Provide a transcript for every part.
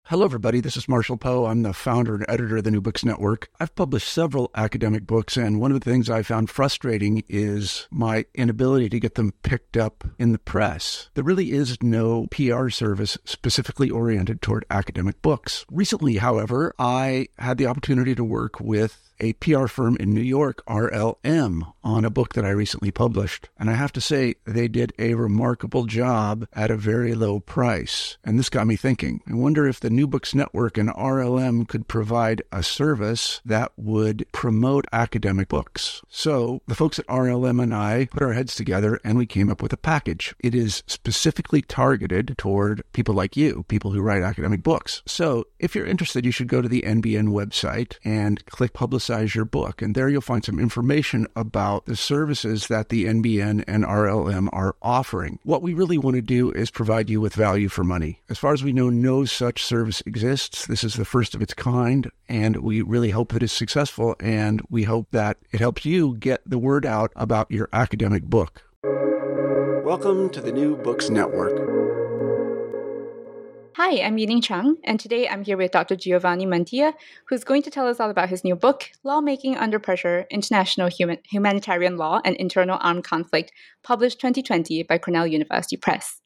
Hello, everybody. This is Marshall Poe. I'm the founder and editor of the New Books Network. I've published several academic books, and one of the things I found frustrating is my inability to get them picked up in the press. There really is no PR service specifically oriented toward academic books. Recently, however, I had the opportunity to work with a PR firm in New York, RLM, on a book that I recently published. And I have to say, they did a remarkable job at a very low price. And this got me thinking. I wonder if the New Books Network and RLM could provide a service that would promote academic books. So the folks at RLM and I put our heads together and we came up with a package. It is specifically targeted toward people like you, people who write academic books. So if you're interested, you should go to the NBN website and click Publicize Your Book. And there you'll find some information about the services that the NBN and RLM are offering. What we really want to do is provide you with value for money. As far as we know, no such service exists. This is the first of its kind, and we really hope that it's successful, and we hope that it helps you get the word out about your academic book. Welcome to the New Books Network. Hi, I'm Yining Chang, and today I'm here with Dr. Giovanni Mantilla, who's going to tell us all about his new book, Lawmaking Under Pressure, International Humanitarian Law and Internal Armed Conflict, published 2020 by Cornell University Press.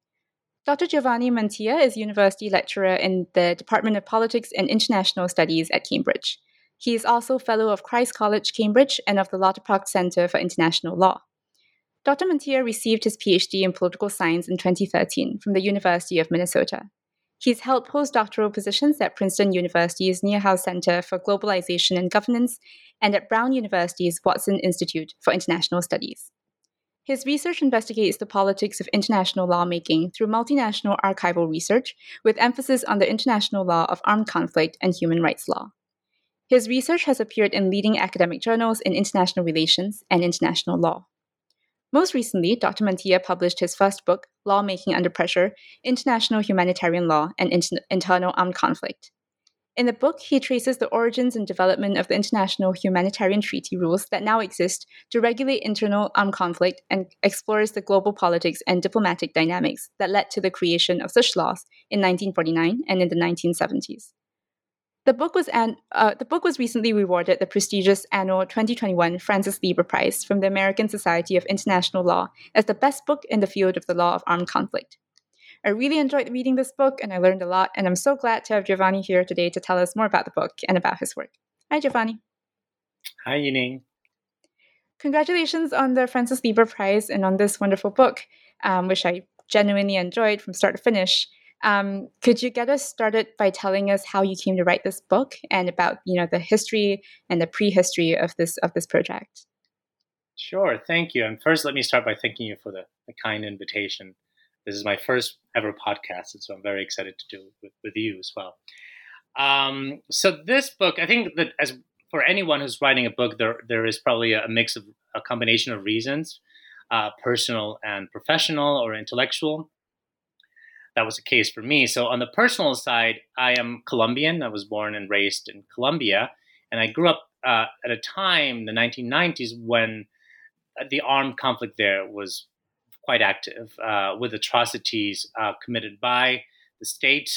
Dr. Giovanni Mantilla is university lecturer in the Department of Politics and International Studies at Cambridge. He is also Fellow of Christ College, Cambridge, and of the Lotte Park Center for International Law. Dr. Mantilla received his PhD in political science in 2013 from the University of Minnesota. He's held postdoctoral positions at Princeton University's Neuhaus Center for Globalization and Governance and at Brown University's Watson Institute for International Studies. His research investigates the politics of international lawmaking through multinational archival research with emphasis on the international law of armed conflict and human rights law. His research has appeared in leading academic journals in international relations and international law. Most recently, Dr. Mantilla published his first book, Lawmaking Under Pressure, International Humanitarian Law and Internal Armed Conflict. In the book, he traces the origins and development of the international humanitarian treaty rules that now exist to regulate internal armed conflict and explores the global politics and diplomatic dynamics that led to the creation of such laws in 1949 and in the 1970s. The book was recently rewarded the prestigious annual 2021 Francis Lieber Prize from the American Society of International Law as the best book in the field of the law of armed conflict. I really enjoyed reading this book and I learned a lot, and I'm so glad to have Giovanni here today to tell us more about the book and about his work. Hi, Giovanni. Hi, Yining. Congratulations on the Francis Lieber Prize and on this wonderful book, which I genuinely enjoyed from start to finish. Could you get us started by telling us how you came to write this book and about, the history and the prehistory of this project? Sure, thank you. And first, let me start by thanking you for the kind invitation. This is my first ever podcast, and so I'm very excited to do it with you as well. So this book, I think that as for anyone who's writing a book, there is probably a combination of reasons, personal and professional or intellectual. That was the case for me. So on the personal side, I am Colombian. I was born and raised in Colombia. And I grew up at a time, the 1990s, when the armed conflict there was quite active, with atrocities committed by the state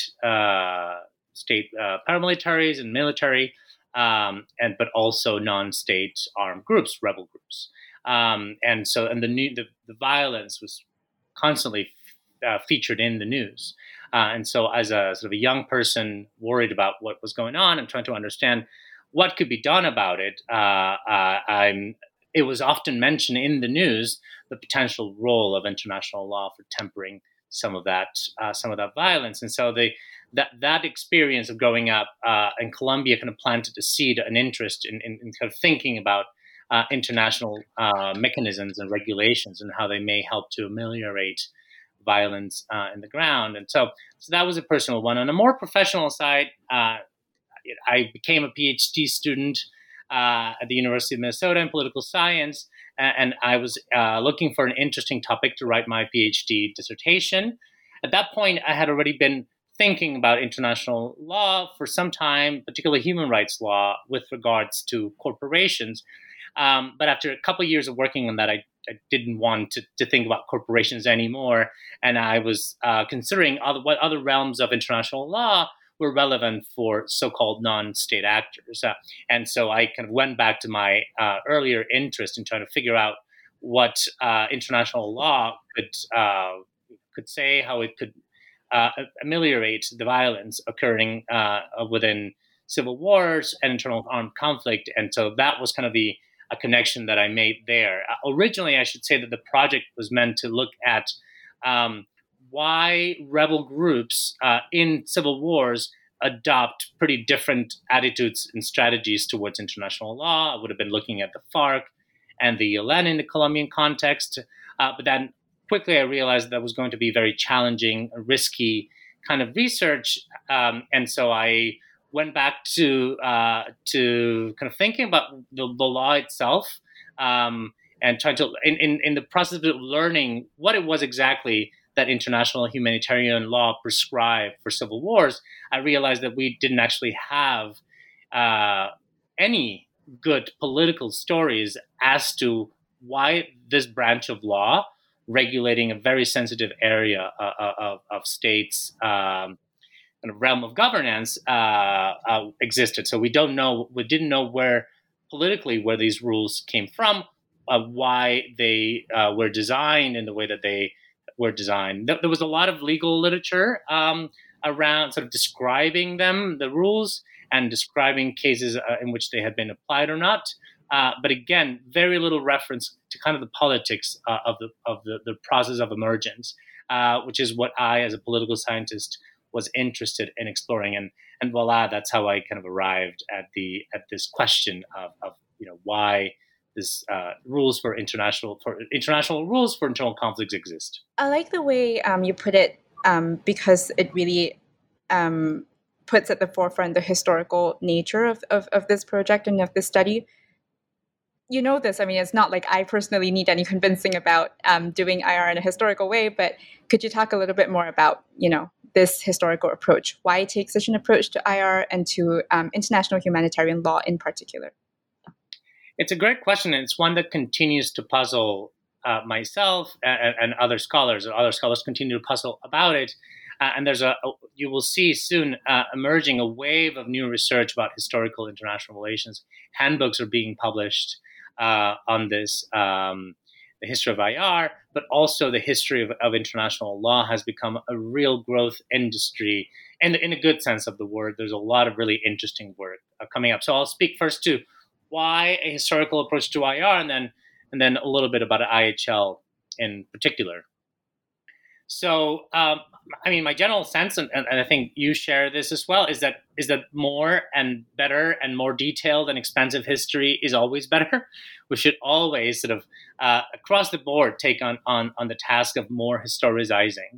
paramilitaries and military, but also non-state armed groups, rebel groups. And the violence was constantly featured in the news. And so as a sort of a young person worried about what was going on and trying to understand what could be done about it, it was often mentioned in the news the potential role of international law for tempering some of that violence. And so that experience of growing up in Colombia kind of planted a seed, an interest in kind of thinking about international mechanisms and regulations and how they may help to ameliorate violence in the ground. And so that was a personal one. On a more professional side, I became a PhD student at the University of Minnesota in political science, and I was looking for an interesting topic to write my PhD dissertation. At that point, I had already been thinking about international law for some time, particularly human rights law with regards to corporations. But after a couple of years of working on that, I didn't want to think about corporations anymore. And I was considering what other realms of international law were relevant for so-called non-state actors. And so I kind of went back to my earlier interest in trying to figure out what international law could say, how it could ameliorate the violence occurring within civil wars and internal armed conflict. And so that was kind of a connection that I made there. Originally, I should say that the project was meant to look at why rebel groups in civil wars adopt pretty different attitudes and strategies towards international law. I would have been looking at the FARC and the ELN in the Colombian context. But then quickly I realized that was going to be very challenging, risky kind of research. And so I went back to kind of thinking about the law itself and trying to, in the process of learning what it was exactly that international humanitarian law prescribed for civil wars, I realized that we didn't actually have any good political stories as to why this branch of law regulating a very sensitive area of states' kind of realm of governance existed. So we didn't know where politically where these rules came from, why they were designed in the way that they were designed. There was a lot of legal literature around sort of describing them, the rules, and describing cases in which they had been applied or not. But again, very little reference to kind of the politics of the process of emergence, which is what I, as a political scientist, was interested in exploring. And voila, that's how I kind of arrived at this question of why this rules for international rules for internal conflicts exist. I like the way you put it because it really puts at the forefront the historical nature of this project and of this study. You know this, I mean, it's not like I personally need any convincing about doing IR in a historical way, but could you talk a little bit more about, this historical approach, why take such an approach to IR and to international humanitarian law in particular? It's a great question, and it's one that continues to puzzle myself and other scholars. Other scholars continue to puzzle about it. And you will see soon emerging a wave of new research about historical international relations. Handbooks are being published on this, the history of IR, but also the history of international law has become a real growth industry. And in a good sense of the word, there's a lot of really interesting work coming up. So I'll speak first to why a historical approach to IR, and then a little bit about IHL in particular. So, my general sense, and I think you share this as well, is that more and better and more detailed and expansive history is always better. We should always sort of across the board take on the task of more historicizing.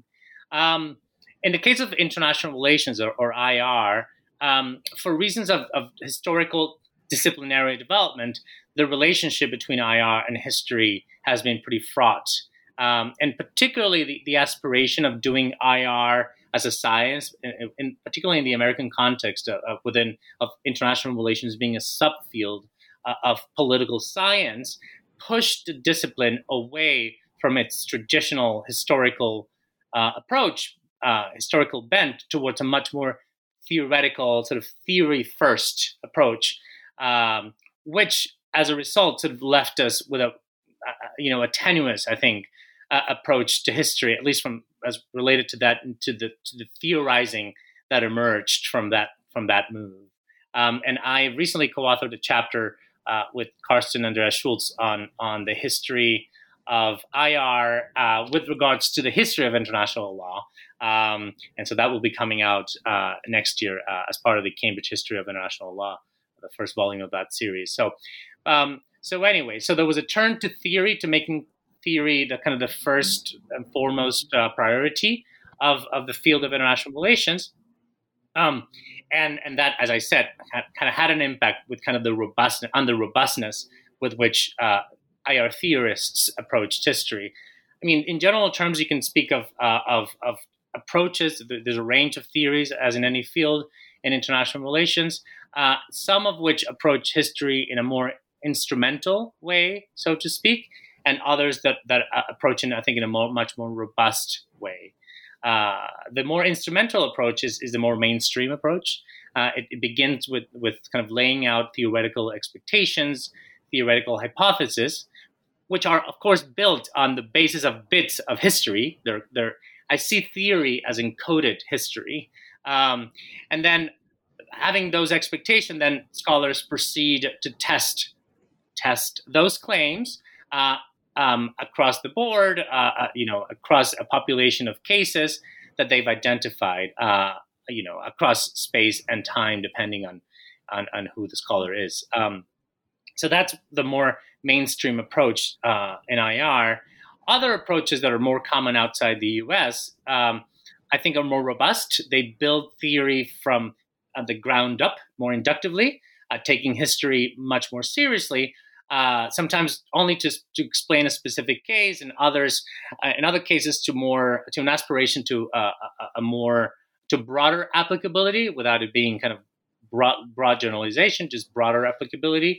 In the case of international relations or IR, for reasons of historical disciplinary development, the relationship between IR and history has been pretty fraught. And particularly the aspiration of doing IR as a science, particularly in the American context of international relations being a subfield of political science, pushed the discipline away from its traditional historical approach, historical bent, towards a much more theoretical, sort of theory-first approach, which, as a result, sort of left us with a tenuous, I think, approach to history, at least from as related to that, to the theorizing that emerged from that move. And I recently co-authored a chapter with Karsten Andreas Schulz on the history of IR with regards to the history of international law. And so that will be coming out next year as part of the Cambridge History of International Law, the first volume of that series. So anyway, so there was a turn to theory, to making theory the kind of the first and foremost priority of the field of international relations. And that, as I said, kind of had an impact with kind of the robustness with which IR theorists approached history. I mean, in general terms, you can speak of approaches. There's a range of theories, as in any field in international relations, some of which approach history in a more instrumental way, so to speak, and others that approach it, I think, in a much more robust way. The more instrumental approach is the more mainstream approach. It begins with kind of laying out theoretical expectations, theoretical hypotheses, which are, of course, built on the basis of bits of history. I see theory as encoded history. And then having those expectations, then scholars proceed to test those claims across the board, across a population of cases that they've identified, across space and time, depending on who the scholar is. So that's the more mainstream approach in IR. Other approaches that are more common outside the US, I think, are more robust. They build theory from the ground up more inductively, taking history much more seriously, sometimes only to explain a specific case, and in other cases, to an aspiration to broader applicability without it being kind of broad generalization, just broader applicability.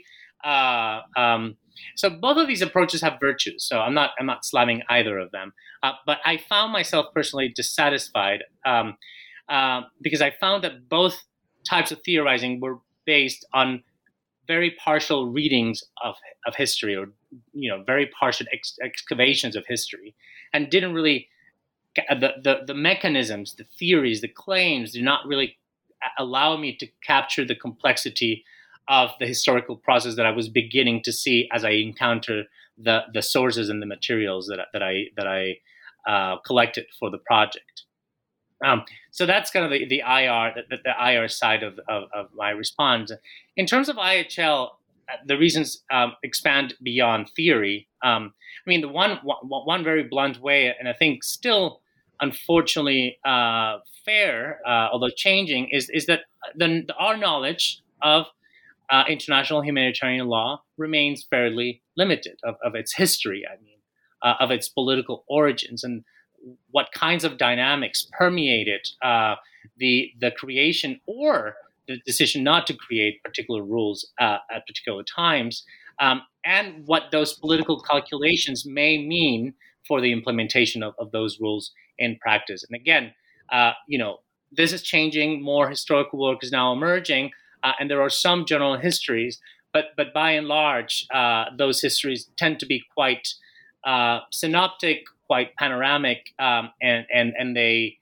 So both of these approaches have virtues. So I'm not slamming either of them. But I found myself personally dissatisfied because I found that both types of theorizing were based on very partial readings of history, or very partial excavations of history, and didn't really the mechanisms, the theories, the claims do not really allow me to capture the complexity of the historical process that I was beginning to see as I encounter the sources and the materials that I collected for the project. So that's kind of the IR side of my response. In terms of IHL, the reasons expand beyond theory. I mean, the one very blunt way, and I think still unfortunately fair, although changing, is that our knowledge of international humanitarian law remains fairly limited of its history. I mean, of its political origins and what kinds of dynamics permeated the creation or the decision not to create particular rules at particular times, and what those political calculations may mean for the implementation of those rules in practice. And again, this is changing. More historical work is now emerging, and there are some general histories, but by and large, those histories tend to be quite synoptic, quite panoramic, and they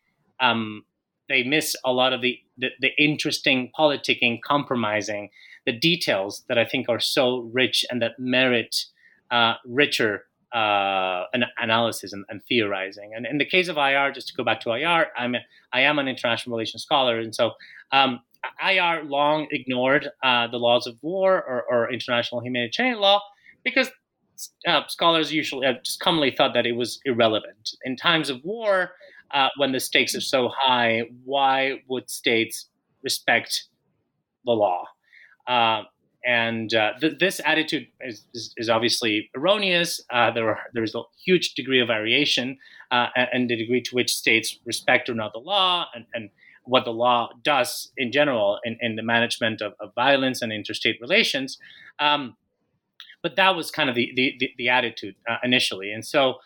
miss a lot of the interesting politicking, compromising, the details that I think are so rich and that merit richer analysis and theorizing. And in the case of IR, just to go back to IR, I am an international relations scholar, and so IR long ignored the laws of war or international humanitarian law because scholars usually just commonly thought that it was irrelevant. In times of war, when the stakes are so high, why would states respect the law? This attitude is obviously erroneous. There's a huge degree of variation and the degree to which states respect or not the law, and what the law does in general in the management of violence and interstate relations. But that was kind of the attitude initially, and so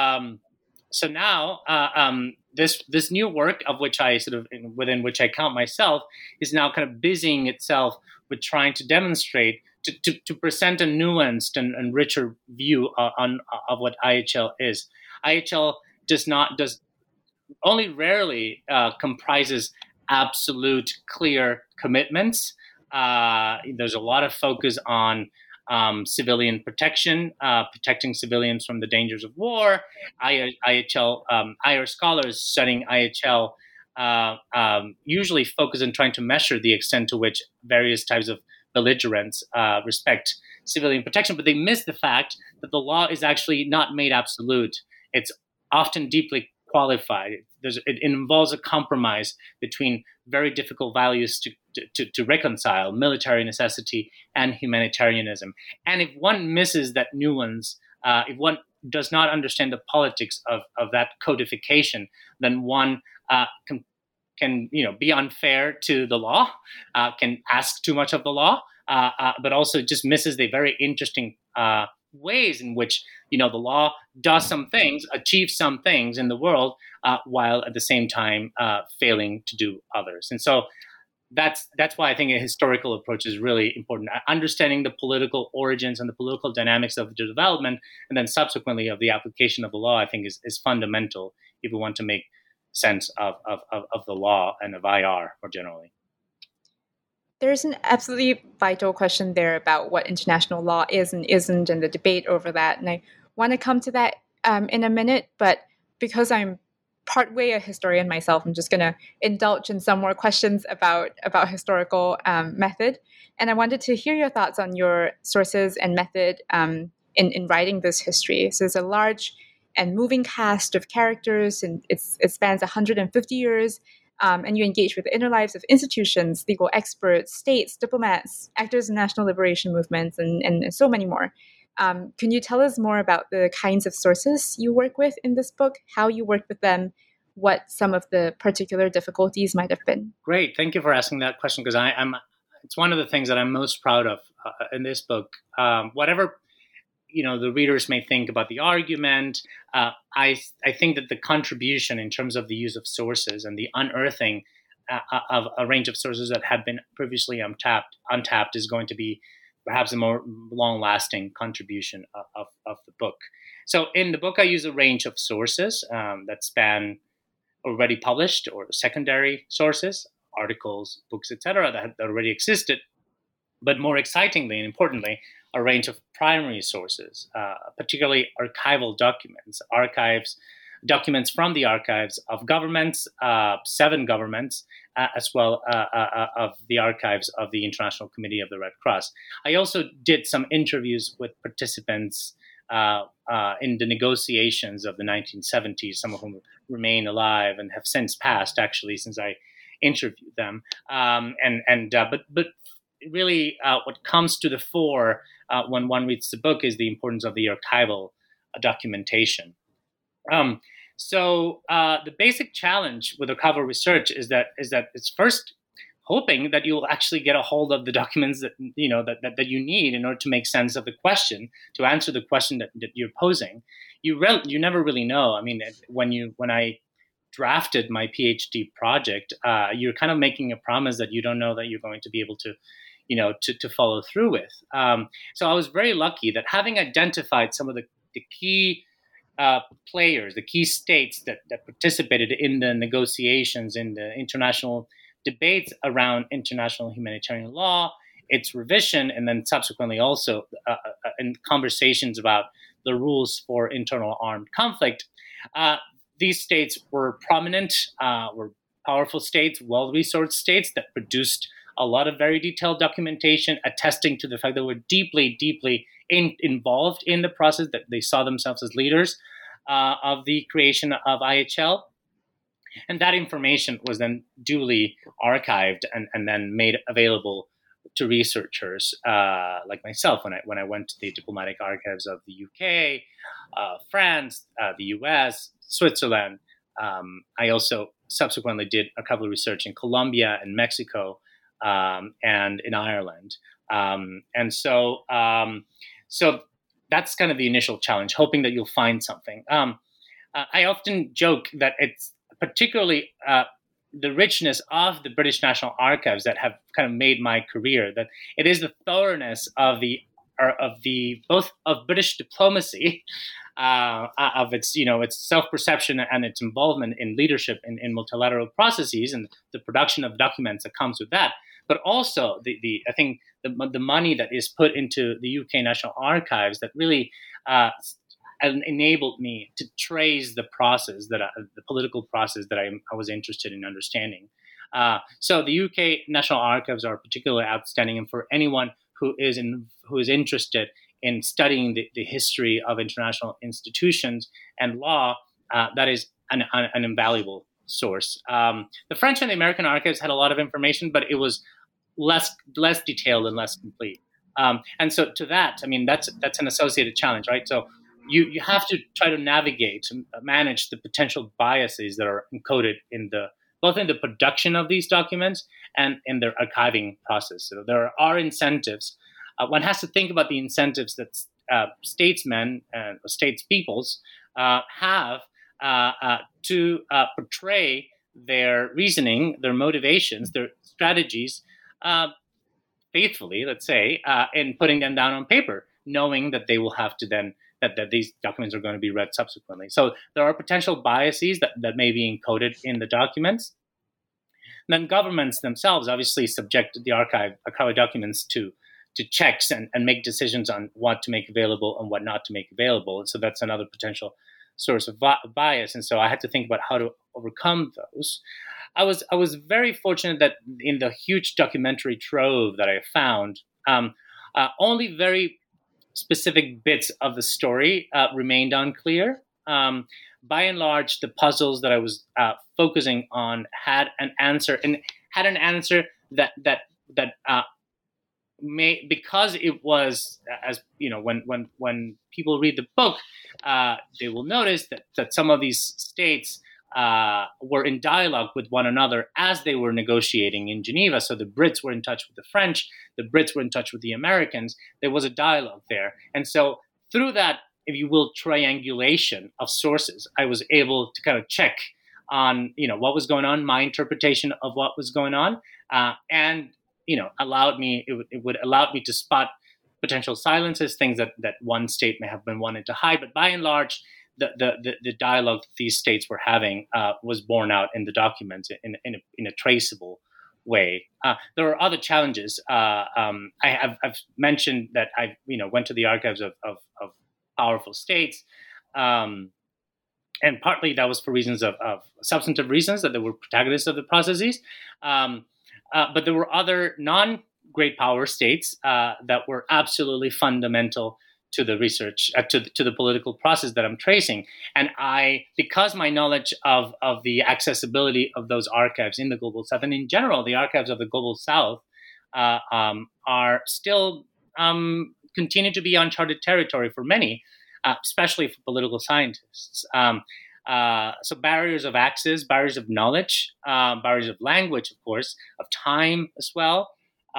now this new work, of which I within which I count myself, is now kind of busying itself with trying to demonstrate to present a nuanced and richer view of what IHL is. IHL does only rarely comprises absolute clear commitments. There's a lot of focus on civilian protection, protecting civilians from the dangers of war. IR scholars studying IHL usually focus on trying to measure the extent to which various types of belligerents respect civilian protection, but they miss the fact that the law is actually not made absolute. It's often deeply qualified. It involves a compromise between very difficult values to reconcile: military necessity and humanitarianism. And if one misses that nuance, if one does not understand the politics of that codification, then one can be unfair to the law, can ask too much of the law, but also just misses the very interesting ways in which, the law does some things, achieves some things in the world, while at the same time failing to do others. And so that's why I think a historical approach is really important. Understanding the political origins and the political dynamics of the development, and then subsequently of the application of the law, I think is fundamental if we want to make sense of the law and of IR more generally. There's an absolutely vital question there about what international law is and isn't, and the debate over that. And I want to come to that in a minute, but because I'm partway a historian myself, I'm just going to indulge in some more questions about historical method. And I wanted to hear your thoughts on your sources and method in writing this history. So there's a large and moving cast of characters, and it spans 150 years. And you engage with the inner lives of institutions, legal experts, states, diplomats, actors in national liberation movements, and so many more. Can you tell us more about the kinds of sources you work with in this book, how you work with them, what some of the particular difficulties might have been? Great. Thank you for asking that question, because it's one of the things that I'm most proud of in this book. Whatever the readers may think about the argument, I think that the contribution in terms of the use of sources and the unearthing of a range of sources that had been previously untapped is going to be perhaps a more long-lasting contribution of the book. So in the book, I use a range of sources that span already published or secondary sources, articles, books, etc., that already existed. But more excitingly and importantly, a range of primary sources, particularly archival documents, documents from the archives of governments, 7 governments, as well of the archives of the International Committee of the Red Cross. I also did some interviews with participants in the negotiations of the 1970s, some of whom remain alive and have since passed, actually, since I interviewed them. But really, what comes to the fore when one reads the book is the importance of the archival documentation. So the basic challenge with archival research is that it's first hoping that you will actually get a hold of the documents that you need in order to make sense of the question, to answer the question that you're posing. You never really know. I mean, when I drafted my PhD project, you're kind of making a promise that you don't know that you're going to be able to follow through with. So I was very lucky that, having identified some of the key players, the key states that participated in the negotiations, in the international debates around international humanitarian law, its revision, and then subsequently also in conversations about the rules for internal armed conflict, these states were prominent, were powerful states, well-resourced states that produced a lot of very detailed documentation attesting to the fact that we're deeply, deeply involved in the process, that they saw themselves as leaders of the creation of IHL. And that information was then duly archived and then made available to researchers like myself when I went to the diplomatic archives of the UK, France, the US, Switzerland. I also subsequently did archival research in Colombia and Mexico, and in Ireland. So that's kind of the initial challenge, hoping that you'll find something. I often joke that it's particularly the richness of the British National Archives that have kind of made my career, that it is the thoroughness of both of British diplomacy, of its self-perception and its involvement in leadership in multilateral processes and the production of documents that comes with that, but also I think the money that is put into the UK National Archives that really enabled me to trace the process the political process that I was interested in understanding. So the UK National Archives are particularly outstanding, and for anyone who is interested in studying the history of international institutions and law, that is an invaluable source. The French and the American archives had a lot of information, but it was less detailed and less complete. And so to that, I mean, that's an associated challenge, right? So you have to try to navigate and manage the potential biases that are encoded both in the production of these documents and in their archiving process. So there are incentives. One has to think about the incentives that statesmen and statespeoples have to portray their reasoning, their motivations, their strategies faithfully, let's say, in putting them down on paper, knowing that they will have to then that these documents are going to be read subsequently. So there are potential biases that may be encoded in the documents. And then governments themselves obviously subject the archival documents to checks and make decisions on what to make available and what not to make available. And so that's another potential source of bias. And so I had to think about how to overcome those. I was very fortunate that in the huge documentary trove that I found, only very specific bits of the story remained unclear. By and large, the puzzles that I was focusing on had an answer that may, because it was, as you know, when people read the book, they will notice that some of these states were in dialogue with one another as they were negotiating in Geneva. So the Brits were in touch with the French, the Brits were in touch with the Americans. There was a dialogue there. And so through that, if you will, triangulation of sources, I was able to kind of check on, what was going on, my interpretation of what was going on, and, it would allow me to spot potential silences, things that one state may have been wanting to hide. But by and large, the dialogue that these states were having was borne out in the documents in a traceable way. There are other challenges. I've mentioned that I went to the archives of powerful states, and partly that was for reasons of substantive reasons, that they were protagonists of the processes. But there were other non-great power states that were absolutely fundamental to the research, to the political process that I'm tracing. And because my knowledge of the accessibility of those archives in the Global South, and in general, the archives of the Global South are still continue to be uncharted territory for many, especially for political scientists. So barriers of access, barriers of knowledge, barriers of language, of course, of time as well.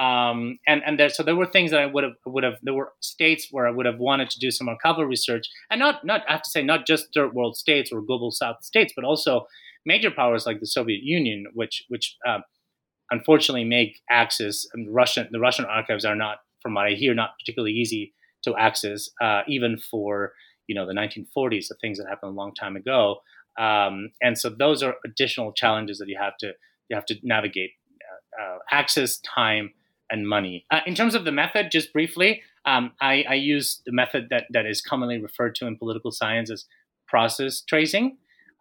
So there were things that I would have. There were states where I would have wanted to do some archival research, and not I have to say, not just third world states or global South states, but also major powers like the Soviet Union, which unfortunately make access. And the Russian archives are not, from what I hear, not particularly easy to access, even for the 1940s, the things that happened a long time ago. And so those are additional challenges that you have to navigate: access, time, and money. In terms of the method, just briefly, I use the method that is commonly referred to in political science as process tracing,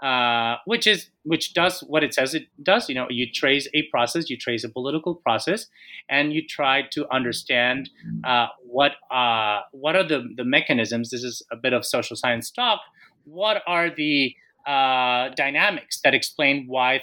which does what it says it does. You trace a process, you trace a political process, and you try to understand what are the mechanisms. This is a bit of social science talk. What are the dynamics that explain why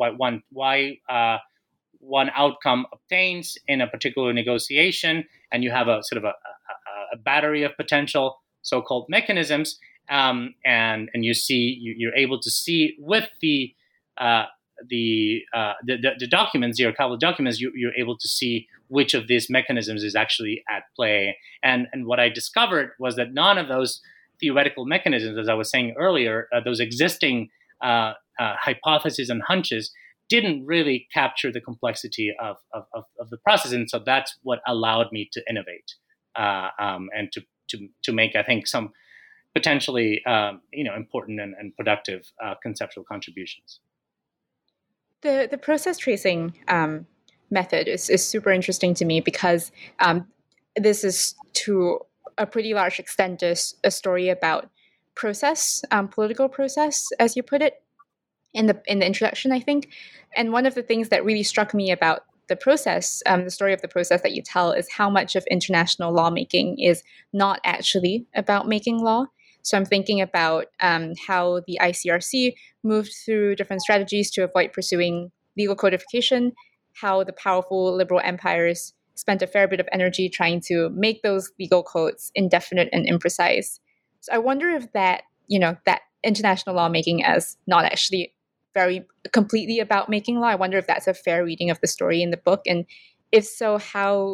one outcome obtains in a particular negotiation, and you have a sort of a battery of potential so-called mechanisms, and you're able to see with the documents, the archival documents, you're able to see which of these mechanisms is actually at play. And what I discovered was that none of those theoretical mechanisms, as I was saying earlier, those existing hypotheses and hunches, didn't really capture the complexity of the process. And so that's what allowed me to innovate and to make, I think, some potentially important and productive conceptual contributions. The process tracing method is super interesting to me because this is, to a pretty large extent, a story about process, political process, as you put it in the introduction, I think. And one of the things that really struck me about the process, the story of the process that you tell, is how much of international lawmaking is not actually about making law. So I'm thinking about how the ICRC moved through different strategies to avoid pursuing legal codification, how the powerful liberal empires spent a fair bit of energy trying to make those legal codes indefinite and imprecise. So I wonder if that international lawmaking as not actually very completely about making law, I wonder if that's a fair reading of the story in the book. And if so, how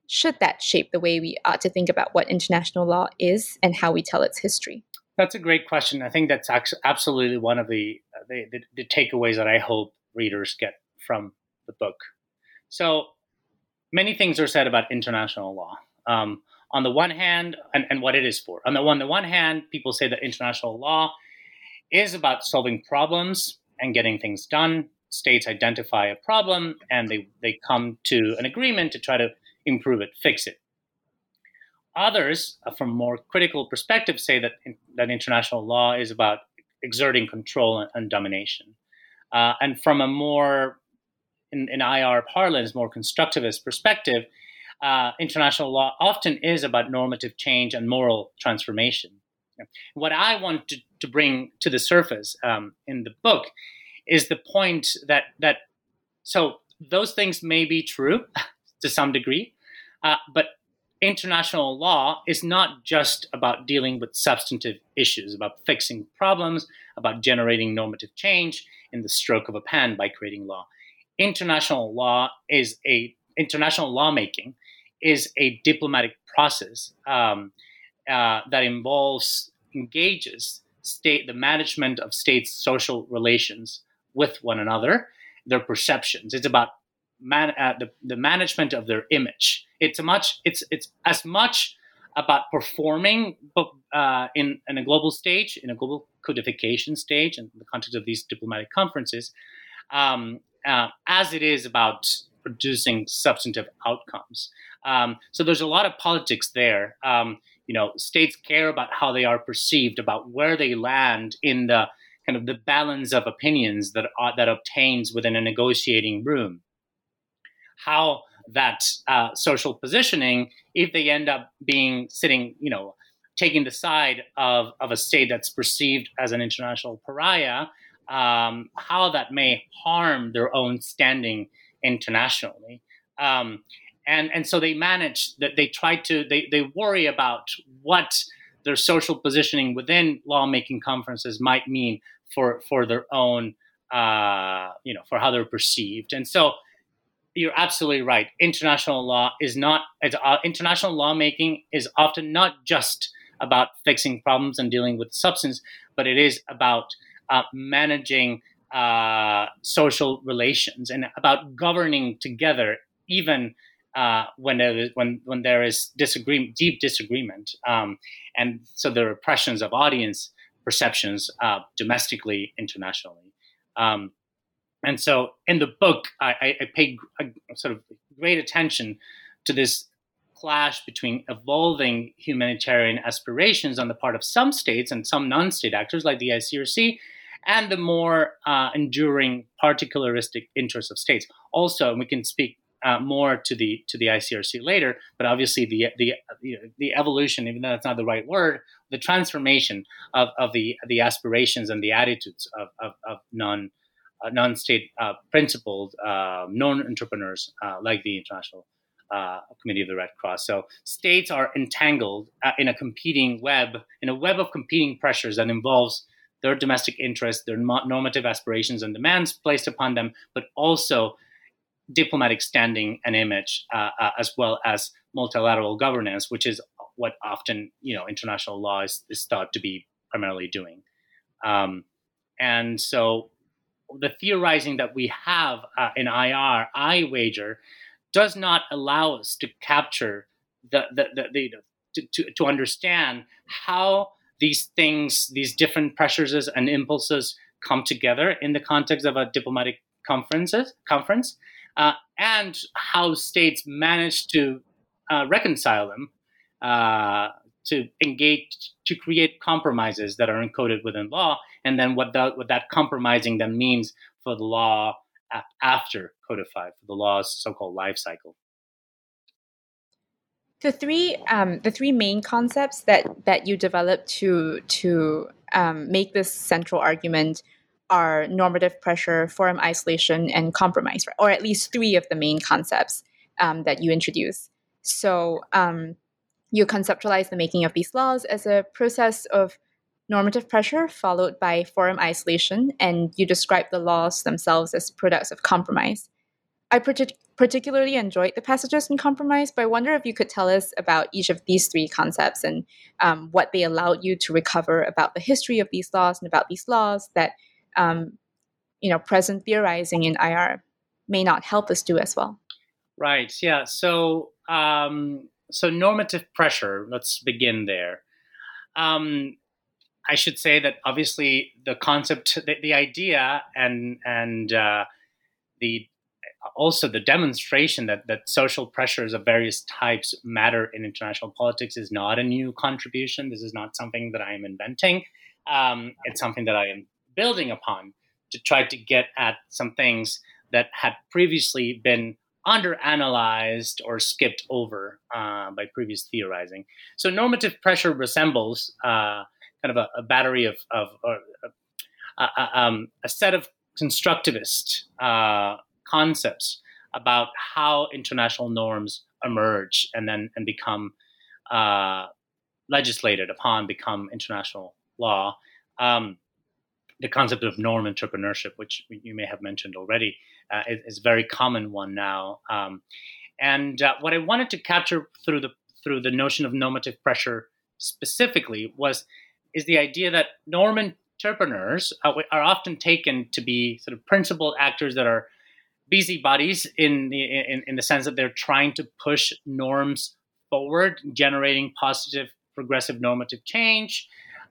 should that shape the way we ought to think about what international law is and how we tell its history? That's a great question. I think that's absolutely one of the takeaways that I hope readers get from the book. So many things are said about international law. On the one hand, and what it is for. On the one hand, people say that international law is about solving problems and getting things done. States identify a problem and they come to an agreement to try to improve it, fix it. Others, from a more critical perspective, say that international law is about exerting control and domination. And from a more, in IR parlance, more constructivist perspective, international law often is about normative change and moral transformation. What I want to bring to the surface in the book is the point that so those things may be true to some degree, but international law is not just about dealing with substantive issues, about fixing problems, about generating normative change in the stroke of a pen by creating law. International lawmaking is a diplomatic process that engages the management of states' social relations with one another, their perceptions. It's about the management of their image. It's as much about performing in a global stage, in a global codification stage, in the context of these diplomatic conferences, as it is about producing substantive outcomes. So there's a lot of politics there. States care about how they are perceived, about where they land in the kind of the balance of opinions that obtains within a negotiating room. How that social positioning, if they end up taking the side of a state that's perceived as an international pariah, how that may harm their own standing internationally. And so they manage that. They worry about what their social positioning within lawmaking conferences might mean for their own, for how they're perceived. And so you're absolutely right. International lawmaking is often not just about fixing problems and dealing with substance, but it is about managing social relations and about governing together, even when there is deep disagreement, and so the repressions of audience perceptions domestically, internationally. And so in the book, I pay sort of great attention to this clash between evolving humanitarian aspirations on the part of some states and some non-state actors like the ICRC, and the more enduring particularistic interests of states. Also, and we can speak more to the ICRC later, but obviously the evolution, even though that's not the right word, the transformation of the aspirations and the attitudes of non-state principled non-entrepreneurs like the International Committee of the Red Cross. So states are entangled in a web of competing pressures that involves their domestic interests, their normative aspirations and demands placed upon them, but also diplomatic standing and image, as well as multilateral governance, which is what often international law is thought to be primarily doing. And so the theorizing that we have in IR, I wager, does not allow us to capture to understand how these things, these different pressures and impulses come together in the context of a diplomatic conference, and how states manage to reconcile them, to engage, to create compromises that are encoded within law, and then what that compromising then means for the law after codified, for the law's so-called life cycle. The three main concepts that you developed to make this central argument are normative pressure, forum isolation, and compromise, right? Or at least three of the main concepts that you introduce. So you conceptualize the making of these laws as a process of normative pressure followed by forum isolation, and you describe the laws themselves as products of compromise. I particularly enjoyed the passages in Compromise, but I wonder if you could tell us about each of these three concepts and what they allowed you to recover about the history of these laws and about these laws that present theorizing in IR may not help us do as well. Right. Yeah. So normative pressure. Let's begin there. I should say that obviously the concept, the idea, and also the demonstration that social pressures of various types matter in international politics is not a new contribution. This is not something that I am inventing. It's something that I am building upon to try to get at some things that had previously been underanalyzed or skipped over by previous theorizing. So normative pressure resembles kind of a battery of a set of constructivist concepts about how international norms emerge and become legislated upon, become international law. The concept of norm entrepreneurship, which you may have mentioned already, is a very common one now. And what I wanted to capture through the notion of normative pressure specifically is the idea that norm entrepreneurs are often taken to be sort of principled actors that are busybodies in the sense that they're trying to push norms forward, generating positive, progressive normative change,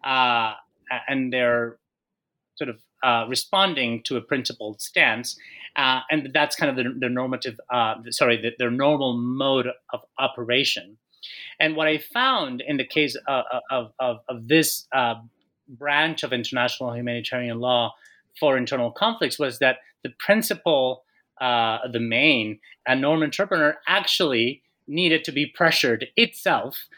and they're sort of responding to a principled stance, and that's kind of their normative, their normal mode of operation. And what I found in the case of this branch of international humanitarian law for internal conflicts was that the principal, the main norm entrepreneur actually needed to be pressured itself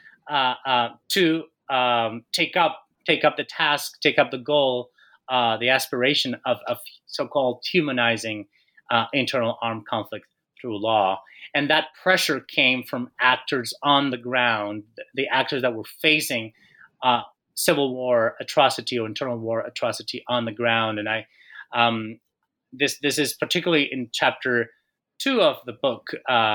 to take up the task, take up the goal, the aspiration of so-called humanizing internal armed conflict through law. And that pressure came from actors on the ground, the actors that were facing civil war atrocity or internal war atrocity on the ground. And this is particularly in chapter 2 of the book,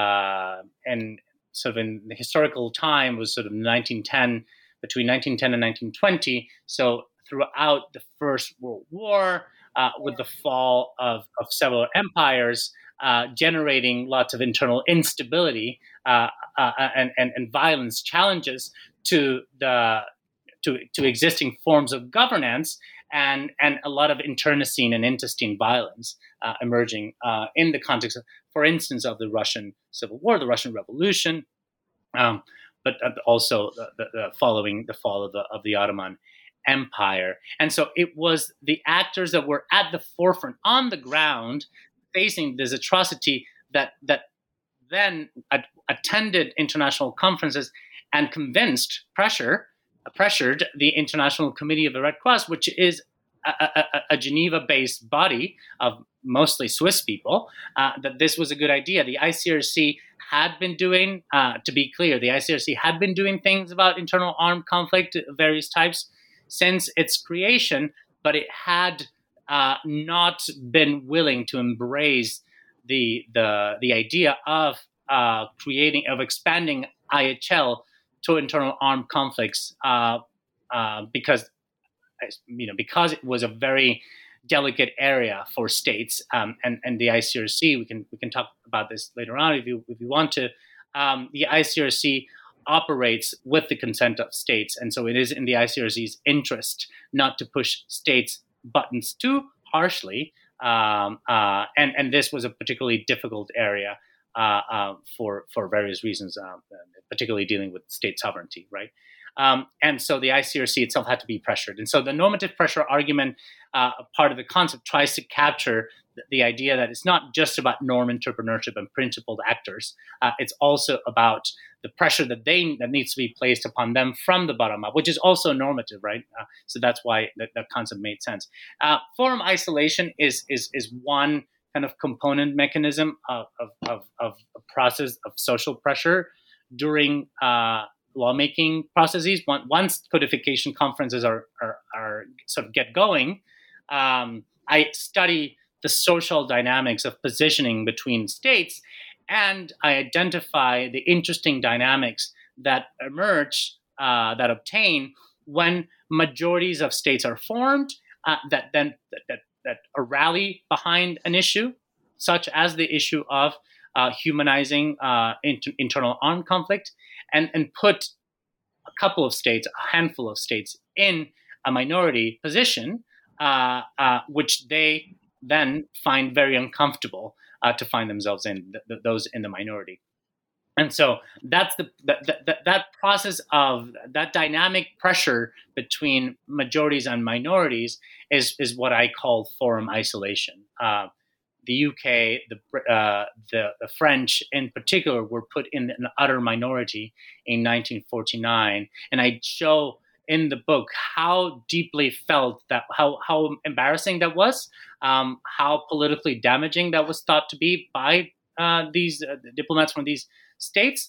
and sort of in the historical time was sort of 1910, between 1910 and 1920. So throughout the First World War, with the fall of several empires, generating lots of internal instability and violence challenges to existing forms of governance, and a lot of internecine and intestine violence emerging in the context of, for instance, of the Russian Civil War, the Russian Revolution, but also the following the fall of the Ottoman Empire. And so it was the actors that were at the forefront on the ground facing this atrocity that then attended international conferences and pressured the International Committee of the Red Cross, which is a Geneva-based body of mostly Swiss people, that this was a good idea. The ICRC had been doing, to be clear, the ICRC had been doing things about internal armed conflict of various types since its creation, but it had not been willing to embrace the idea of expanding IHL to internal armed conflicts because it was a very delicate area for states, and the ICRC. We can talk about this later on if you want to. The ICRC operates with the consent of states, and so it is in the ICRC's interest not to push states' buttons too harshly. And this was a particularly difficult area for various reasons, particularly dealing with state sovereignty, right? And so the ICRC itself had to be pressured. And so the normative pressure argument, part of the concept, tries to capture the idea that it's not just about norm entrepreneurship and principled actors. It's also about the pressure that needs to be placed upon them from the bottom up, which is also normative, right? So that's why that concept made sense. Forum isolation is one kind of component mechanism of a process of social pressure during lawmaking processes. Once codification conferences are sort of get going, I study the social dynamics of positioning between states, and I identify the interesting dynamics that emerge, that obtain when majorities of states are formed, that rally behind an issue, such as the issue of humanizing internal armed conflict, and put a couple of states, a handful of states, in a minority position, which they then find very uncomfortable to find themselves in, those in the minority. And so that's that process of that dynamic pressure between majorities and minorities is what I call forum isolation. The UK, the French in particular, were put in an utter minority in 1949, and I show in the book how deeply felt that, how embarrassing that was, how politically damaging that was thought to be by these diplomats from these states.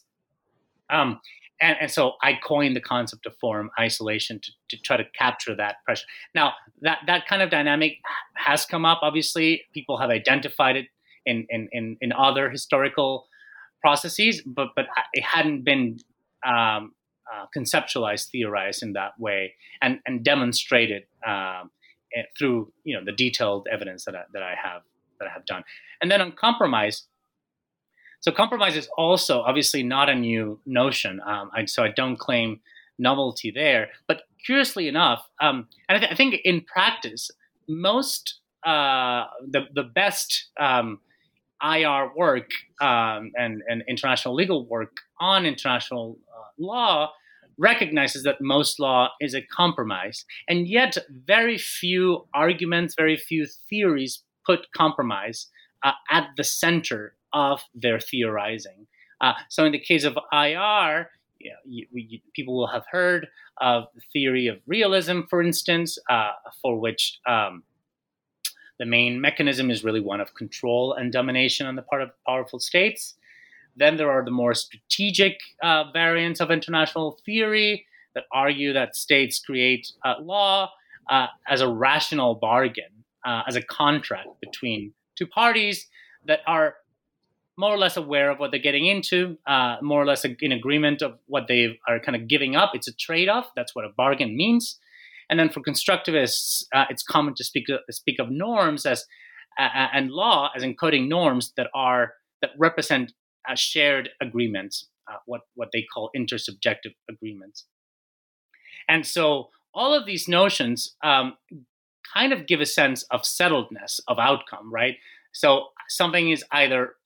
And so I coined the concept of forum isolation to try to capture that pressure. Now, that kind of dynamic has come up. Obviously, people have identified it in other historical processes, but it hadn't been conceptualized, theorized in that way, and demonstrated through the detailed evidence that I have done. And then on compromise. So compromise is also obviously not a new notion, so I don't claim novelty there. But curiously enough, and I think in practice, most the best IR work and international legal work on international law recognizes that most law is a compromise, and yet very few arguments, very few theories put compromise at the center of their theorizing. So in the case of IR, people will have heard of the theory of realism, for instance, for which the main mechanism is really one of control and domination on the part of powerful states. Then there are the more strategic variants of international theory that argue that states create law as a rational bargain, as a contract between two parties that are more or less aware of what they're getting into, more or less in agreement of what they are kind of giving up. It's a trade-off. That's what a bargain means. And then for constructivists, it's common to speak of norms as and law as encoding norms that represent shared agreements, what they call intersubjective agreements. And so all of these notions kind of give a sense of settledness of outcome, right? So something is either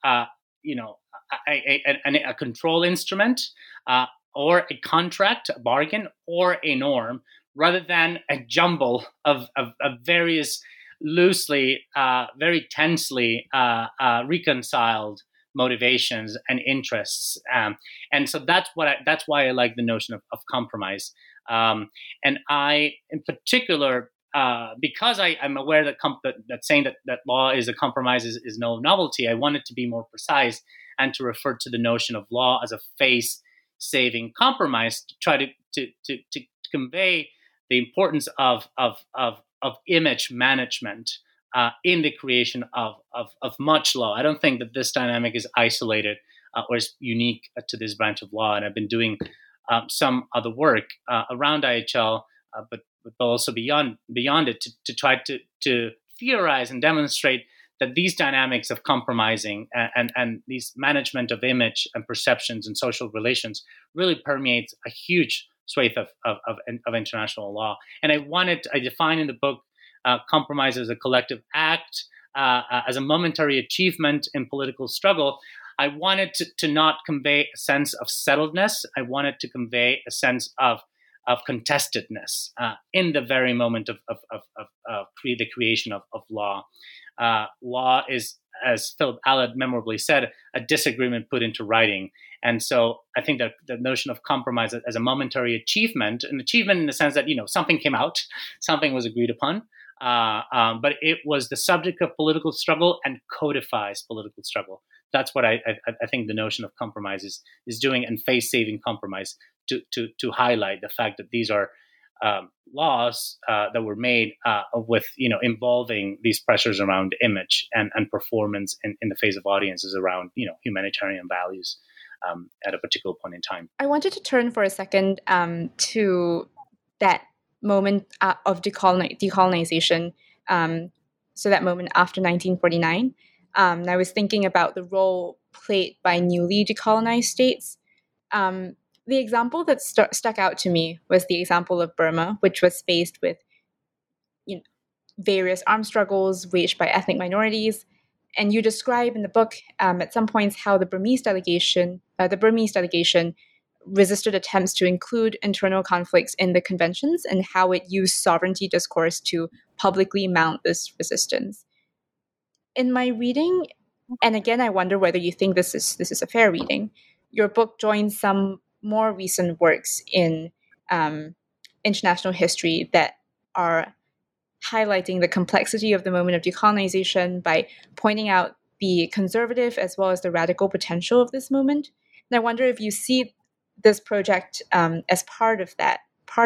a control instrument, or a contract, a bargain, or a norm, rather than a jumble of various loosely, very tensely reconciled motivations and interests. And so that's why I like the notion of compromise. And I, in particular, because I'm aware that saying that law is a compromise is no novelty, I wanted to be more precise and to refer to the notion of law as a face-saving compromise to try to convey the importance of image management in the creation of much law. I don't think that this dynamic is isolated or is unique to this branch of law, and I've been doing some other work around IHL, but also beyond it to try to theorize and demonstrate that these dynamics of compromising and these management of image and perceptions and social relations really permeates a huge swathe of international law. And I define in the book compromise as a collective act, as a momentary achievement in political struggle. I wanted to not convey a sense of settledness. I wanted to convey a sense of contestedness in the very moment of the creation of law. Law is, as Philip Allard memorably said, a disagreement put into writing. And so I think that the notion of compromise as a momentary achievement, an achievement in the sense that, something came out, something was agreed upon, but it was the subject of political struggle and codifies political struggle. That's what I think the notion of compromise is doing, and face-saving compromise to highlight the fact that these are laws that were made with involving these pressures around image and performance in the face of audiences around humanitarian values at a particular point in time. I wanted to turn for a second to that moment of decolonization. So that moment after 1949. And I was thinking about the role played by newly decolonized states. The example that stuck out to me was the example of Burma, which was faced with various armed struggles waged by ethnic minorities. And you describe in the book at some points how the Burmese delegation resisted attempts to include internal conflicts in the conventions and how it used sovereignty discourse to publicly mount this resistance. In my reading, and again, I wonder whether you think this is a fair reading, your book joins some more recent works in international history that are highlighting the complexity of the moment of decolonization by pointing out the conservative as well as the radical potential of this moment. And I wonder if you see this project as part of that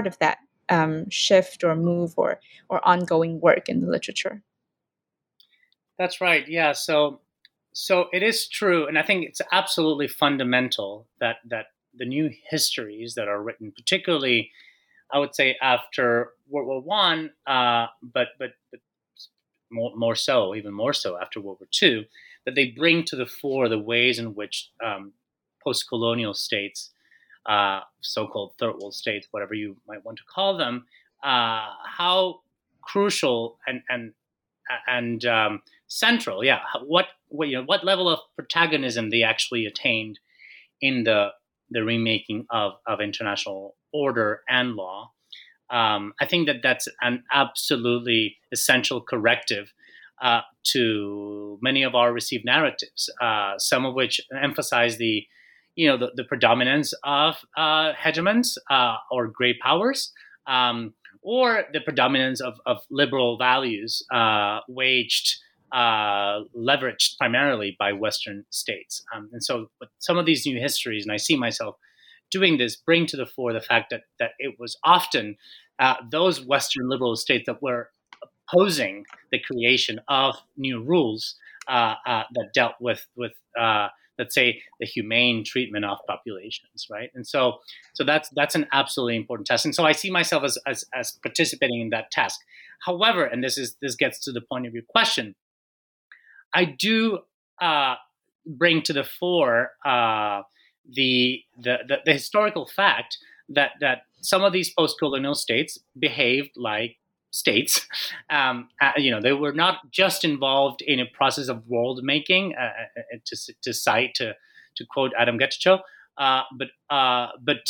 shift or move or ongoing work in the literature. That's right. Yeah. So it is true, and I think it's absolutely fundamental that the new histories that are written, particularly, I would say after World War One, but more so, even more so after World War II, that they bring to the fore the ways in which post-colonial states, so-called third world states, whatever you might want to call them, how crucial and central, what level of protagonism they actually attained in the remaking of international order and law. I think that's an absolutely essential corrective to many of our received narratives, some of which emphasize the predominance of hegemons or great powers, or the predominance of liberal values leveraged primarily by Western states. And so some of these new histories, and I see myself doing this, bring to the fore the fact that it was often those Western liberal states that were opposing the creation of new rules that dealt with let's say, the humane treatment of populations, right? And so that's an absolutely important task. And so I see myself as participating in that task. However, and this gets to the point of your question, I do bring to the fore the historical fact that some of these post-colonial states behaved like states. They were not just involved in a process of world making, to quote Adam Getticho, but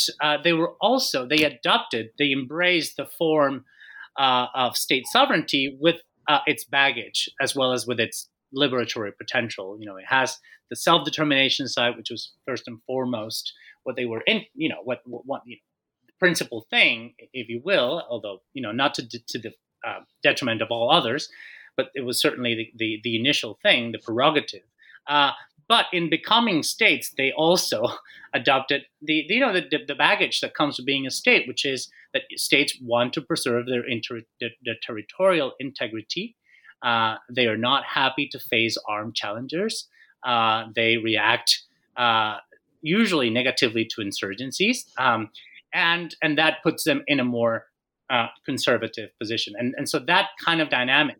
they embraced the form of state sovereignty with its baggage as well as with its liberatory potential. It has the self-determination side, which was first and foremost what they were in. The principal thing, if you will, although not to the detriment of all others, but it was certainly the initial thing, the prerogative. But in becoming states, they also adopted the baggage that comes with being a state, which is that states want to preserve their territorial integrity. They are not happy to face armed challengers. They react usually negatively to insurgencies, and that puts them in a more conservative position. And so that kind of dynamic,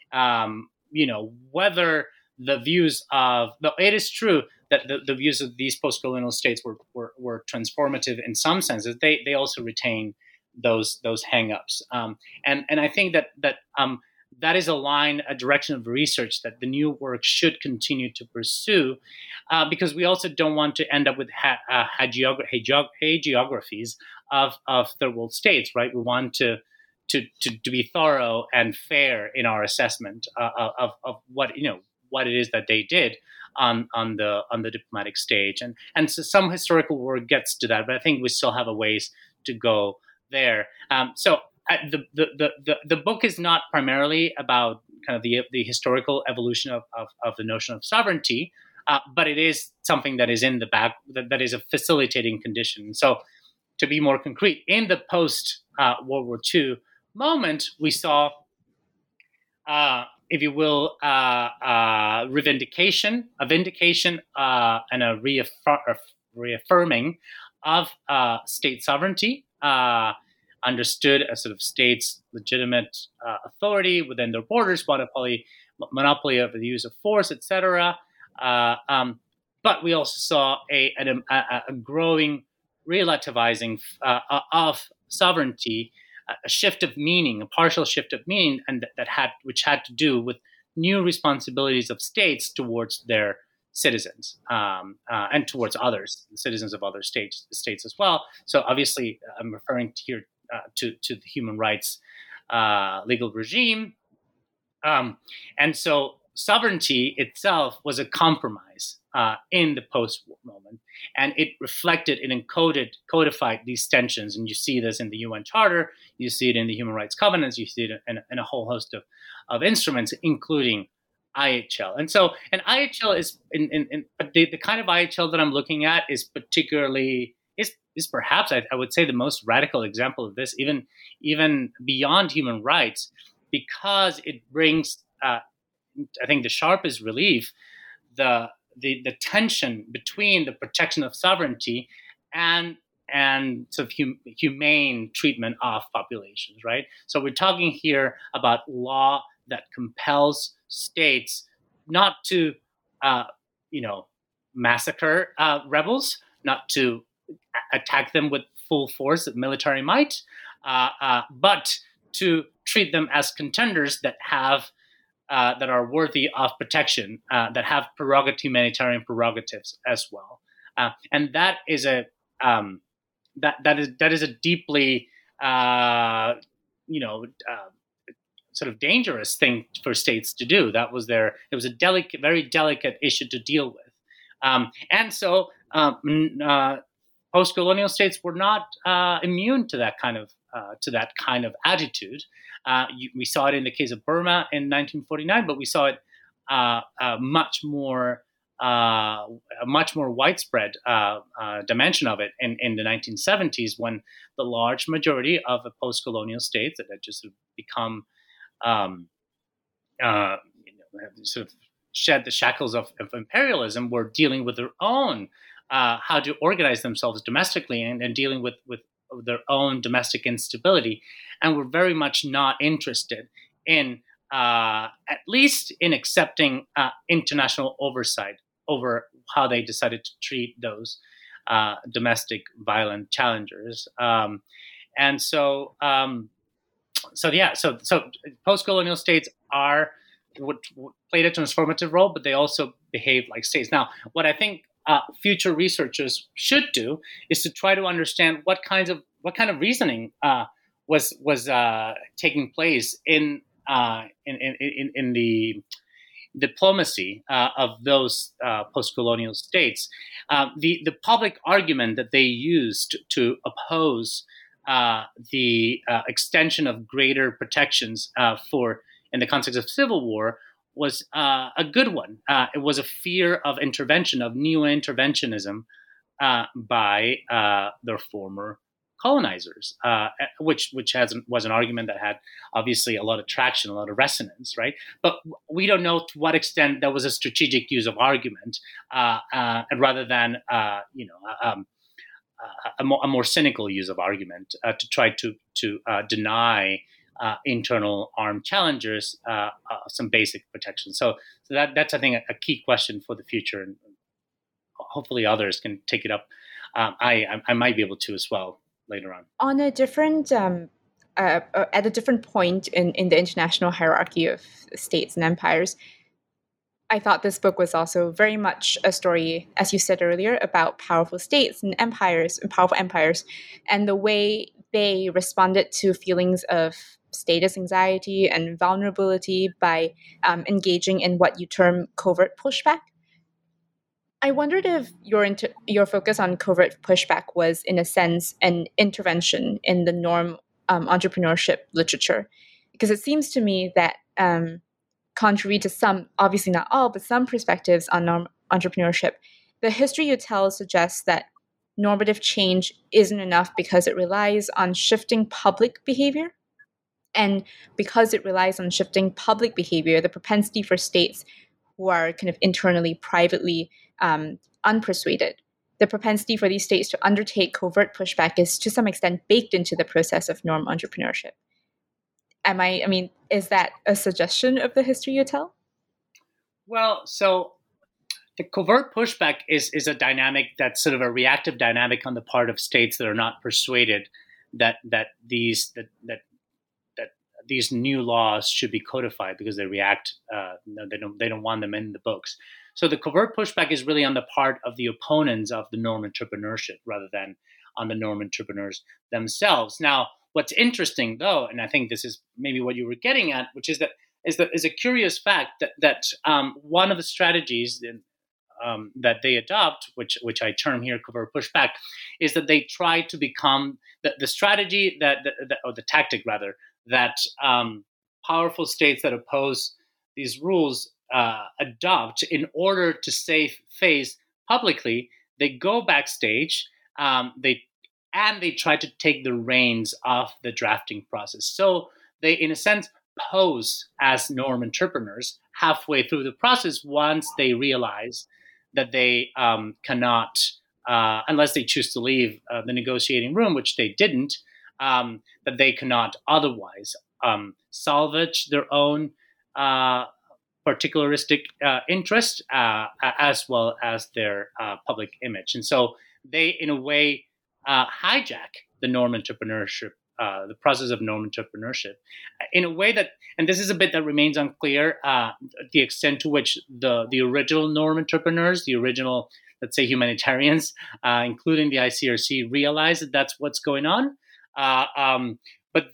whether the views of it is true that the views of these post-colonial states were transformative in some senses. They also retain those hang-ups, and I think that is a direction of research that the new work should continue to pursue, because we also don't want to end up with hagiographies of third world states, right? We want to be thorough and fair in our assessment of what it is that they did on the diplomatic stage, and so some historical work gets to that, but I think we still have a ways to go there. The book is not primarily about kind of the historical evolution of the notion of sovereignty, but it is something that is in the back, that is a facilitating condition. So to be more concrete, in the post World War II moment, we saw, if you will, a vindication, and a reaffirming of state sovereignty, understood as sort of states' legitimate authority within their borders, monopoly of the use of force, etc. But we also saw a growing relativizing of sovereignty, a shift of meaning, a partial shift of meaning, and which had to do with new responsibilities of states towards their citizens, and towards others, citizens of other states as well. So obviously, I'm referring here to the human rights legal regime, and so sovereignty itself was a compromise in the post-war moment, and it reflected and codified these tensions. And you see this in the UN Charter, you see it in the Human Rights Covenants, you see it in a whole host of instruments, including IHL. And so, and IHL is the kind of IHL that I'm looking at is particularly is perhaps I would say the most radical example of this, even beyond human rights, because it brings, I think, the sharpest relief, the tension between the protection of sovereignty and sort of humane treatment of populations, right? So we're talking here about law that compels states not to, massacre rebels, not to attack them with full force of military might, but to treat them as contenders that are worthy of protection, that have humanitarian prerogatives as well, and that is a that is a deeply sort of dangerous thing for states to do. It was a very delicate issue to deal with, and so post-colonial states were not immune to that kind of attitude. We saw it in the case of Burma in 1949, but we saw it a much more widespread dimension of it in the 1970s, when the large majority of the post-colonial states that had just become sort of shed the shackles of imperialism were dealing with their own how to organize themselves domestically and dealing with their own domestic instability, and were very much not interested in at least in accepting international oversight over how they decided to treat those domestic violent challengers. And so post-colonial states played a transformative role, but they also behave like states. Now, what I think future researchers should do is to try to understand what kind of reasoning was taking place in the diplomacy of those post-colonial states. The public argument that they used to oppose the extension of greater protections in the context of civil war was a good one. It was a fear of intervention, of neo-interventionism by their former colonizers, which was an argument that had obviously a lot of traction, a lot of resonance, right? But we don't know to what extent that was a strategic use of argument, rather than a more cynical use of argument to try to deny internal armed challengers some basic protection. So that's, I think, a key question for the future, and hopefully others can take it up. I might be able to as well later on. On a different, at a different point in the international hierarchy of states and empires, I thought this book was also very much a story, as you said earlier, about powerful states and empires, and powerful empires, and the way they responded to feelings of status anxiety and vulnerability by engaging in what you term covert pushback. I wondered if your focus on covert pushback was, in a sense, an intervention in the norm entrepreneurship literature, because it seems to me that contrary to some, obviously not all, but some perspectives on entrepreneurship, the history you tell suggests that normative change isn't enough because it relies on shifting public behavior. And because it relies on shifting public behavior, the propensity for states who are kind of internally, privately unpersuaded, the propensity for these states to undertake covert pushback is to some extent baked into the process of norm entrepreneurship. Is that a suggestion of the history you tell? Well, so the covert pushback is a dynamic that's sort of a reactive dynamic on the part of states that are not persuaded that these new laws should be codified because they react. They don't want them in the books. So the covert pushback is really on the part of the opponents of the norm entrepreneurship rather than on the norm entrepreneurs themselves. Now, what's interesting, though, and I think this is maybe what you were getting at, which is that is a curious fact that one of the strategies that they adopt, which I term here covert pushback, is that they try to become the strategy or the tactic rather that powerful states that oppose these rules adopt in order to save face publicly. They go backstage. They try to take the reins of the drafting process. So they, in a sense, pose as norm entrepreneurs halfway through the process once they realize that they cannot, unless they choose to leave the negotiating room, which they didn't, that they cannot otherwise salvage their own particularistic interest as well as their public image. And so they, in a way, hijack the norm entrepreneurship, the process of norm entrepreneurship, in a way that, and this is a bit that remains unclear, the extent to which the original norm entrepreneurs, the original, let's say, humanitarians, including the ICRC, realize that that's what's going on. But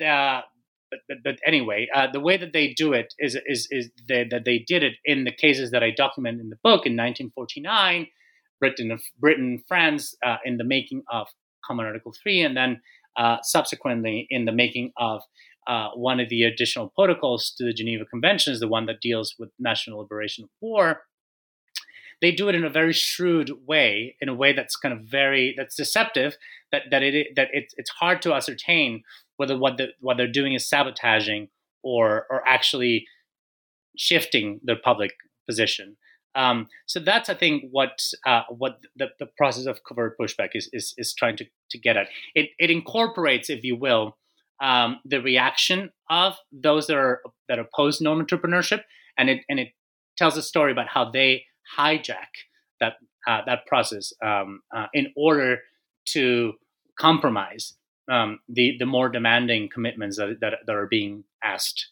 anyway, the way that they do it is that they did it in the cases that I document in the book in 1949, Britain, France, in the making of Common Article 3, and then subsequently in the making of one of the additional protocols to the Geneva Conventions, the one that deals with national liberation of war. They do it in a very shrewd way, in a way that's kind of that's deceptive, that it's hard to ascertain whether what they're doing is sabotaging or actually shifting their public position. So that's, I think, what the process of covert pushback is trying to get at. It incorporates, if you will, the reaction of those that oppose norm entrepreneurship, and it tells a story about how they hijack that process in order to compromise the more demanding commitments that are being asked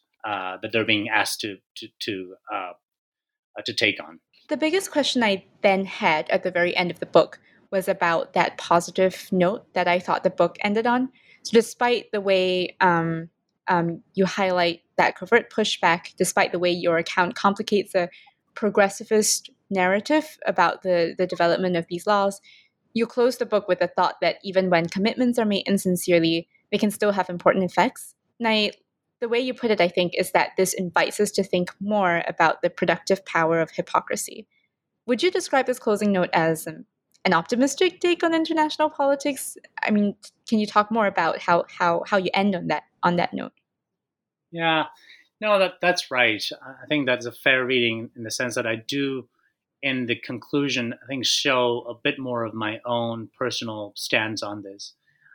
to take on. The biggest question I then had at the very end of the book was about that positive note that I thought the book ended on. So despite the way you highlight that covert pushback, despite the way your account complicates a progressivist narrative about the development of these laws, you close the book with the thought that even when commitments are made insincerely, they can still have important effects. And the way you put it, I think, is that this invites us to think more about the productive power of hypocrisy. Would you describe this closing note as an optimistic take on international politics? I mean, can you talk more about how you end on that note? Yeah, no, that's right. I think that's a fair reading in the sense that I do, in the conclusion, I think, show a bit more of my own personal stance on this.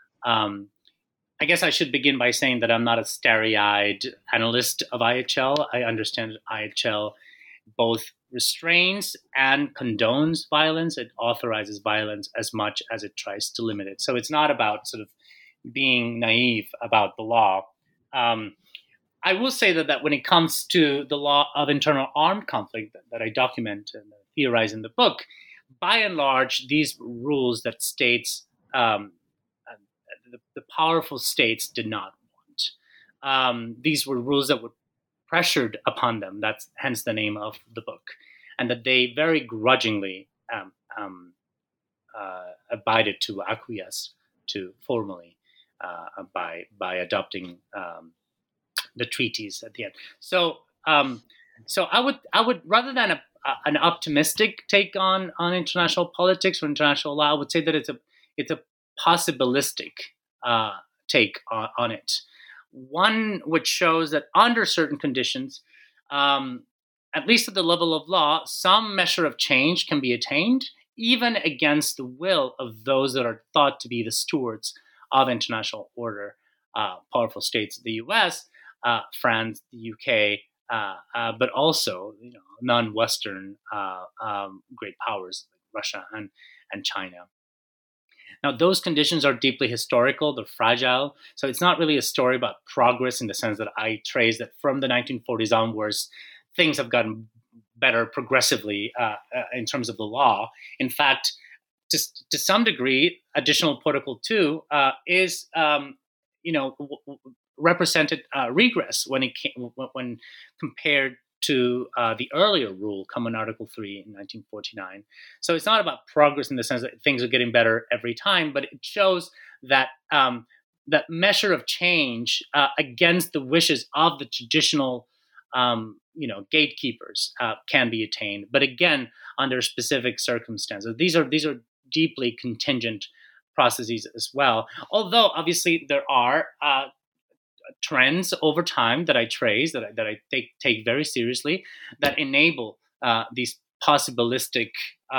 I guess I should begin by saying that I'm not a starry-eyed analyst of IHL. I understand that IHL both restrains and condones violence. It authorizes violence as much as it tries to limit it. So it's not about sort of being naive about the law. I will say that when it comes to the law of internal armed conflict that I document and theorize in the book, by and large, these rules that states, the powerful states did not want. These were rules that were pressured upon them. That's hence the name of the book. And that they very grudgingly abided to acquiesce to formally by adopting the treaties at the end. So I would rather than an optimistic take on international politics or international law, I would say that it's a possibilistic take on it. One which shows that under certain conditions, at least at the level of law, some measure of change can be attained, even against the will of those that are thought to be the stewards of international order, powerful states, the U.S., France, the U.K., but also non-Western great powers like Russia and China. Now, those conditions are deeply historical, they're fragile. So it's not really a story about progress in the sense that I trace that from the 1940s onwards, things have gotten better progressively in terms of the law. In fact, to some degree, additional Protocol 2 is, represented regress when compared to the earlier rule, Common Article 3 in 1949. So it's not about progress in the sense that things are getting better every time, but it shows that that measure of change against the wishes of the traditional, gatekeepers can be attained. But again, under specific circumstances. These are deeply contingent processes as well. Although obviously there are trends over time that I trace, that I take very seriously, that enable these possibilistic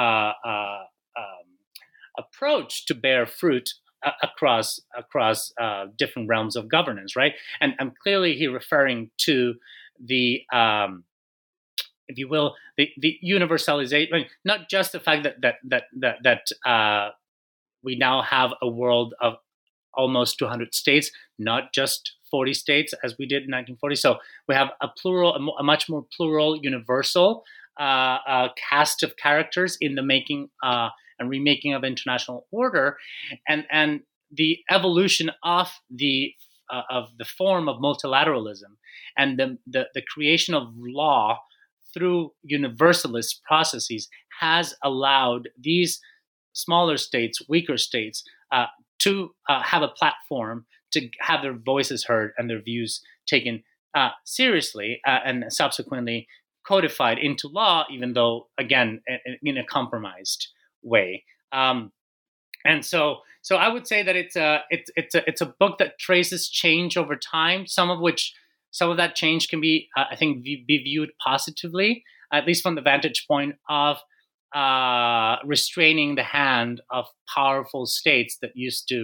approach to bear fruit across different realms of governance, right? And I'm clearly here referring to the, if you will, the universalization. I mean, not just the fact that we now have a world of almost 200 states, not just 40 states as we did in 1940. So we have a much more plural, universal cast of characters in the making and remaking of international order, and the evolution of the form of multilateralism and the creation of law through universalist processes has allowed these smaller states, weaker states, to have a platform, to have their voices heard and their views taken seriously, and subsequently codified into law, even though, again, in a compromised way. And so I would say that it's a book that traces change over time. Some of that change can be, I think, be viewed positively, at least from the vantage point of restraining the hand of powerful states that used to